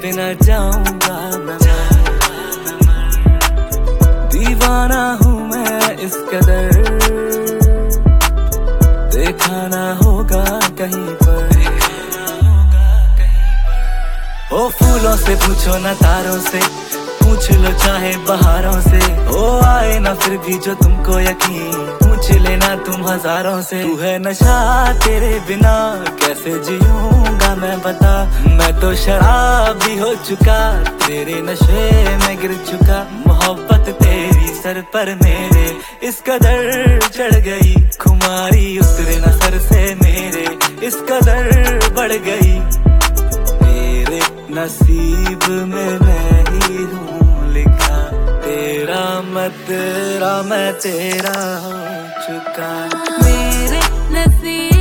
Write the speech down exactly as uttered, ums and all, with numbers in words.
बिना जाऊंगा मैं, दीवाना हूँ मैं इस कदर, देखा ना होगा कहीं पर। ओ फूलों से पूछो ना तारों से, पूछ लो चाहे बहारों से, ओ आए ना फिर भी जो तुमको यकीन, पूछ लेना तुम हजारों से। तू है नशा तेरे बिना कैसे जीऊंगा मैं बता, मैं तो शराबी हो चुका तेरे नशे में गिर चुका। मोहब्बत तेरी सर पर मेरे इस कदर चढ़ गई, खुमारी उतरे न सर से मेरे इस कदर बढ़ गई। तेरे नसीब में मैं ही हूँ लिखा, तेरा मत तेरा मैं तेरा हो चुका। मेरे नसीब